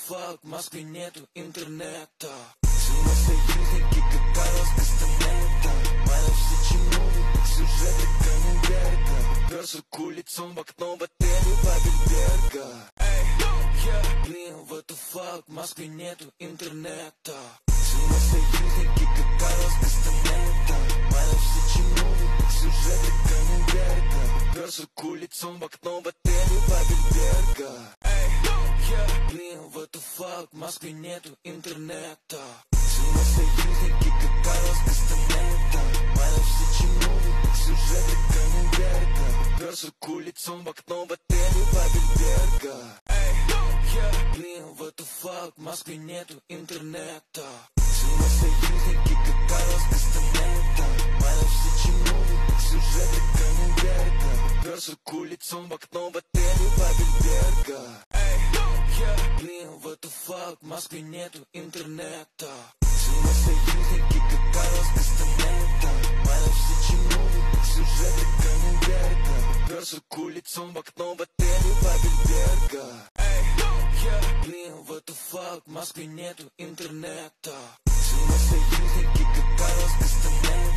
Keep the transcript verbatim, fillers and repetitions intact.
fuck, в Москве нету интернета. Все союзники, как Карлос Кастанета. Моя все чиновники, сюжеты Канненберга. Уперся кулицом в окно в отеле Бабельберга. Эй, yeah. Блин, what the fuck, в Москве нету интернета. Все союзники, как Карлос Кастанета. Моя все чиновники, сюжеты Канненберга. Уперся кулицом в окно в отеле Бабельберга. Эй, yeah. Блин, what the fuck, в Москве нету интернета. Все союзники, как Карлос Кастанета. Моя все чиновники, сюжеты Канненберга. Уперся кулицом в окно в отеле Бабельберга. Эй, yeah. Блин, what the fuck, в Москве нету интернета. Все союзники, как Карлос Кастанета. Моя все чиновники, сюжеты Канненберга. Уперся кулицом в окно в отеле Бабельберга. Эй, yeah. Блин, what the fuck, в Москве нету интернета. Все союзники, как Карлос Кастанета. Моя все чиновники, сюжеты Канненберга. Уперся кулицом в окно в отеле Бабельберга. Эй, yeah. Блин, what the fuck, в Москве нету интернета. Все союзники, как Карлос Кастанета.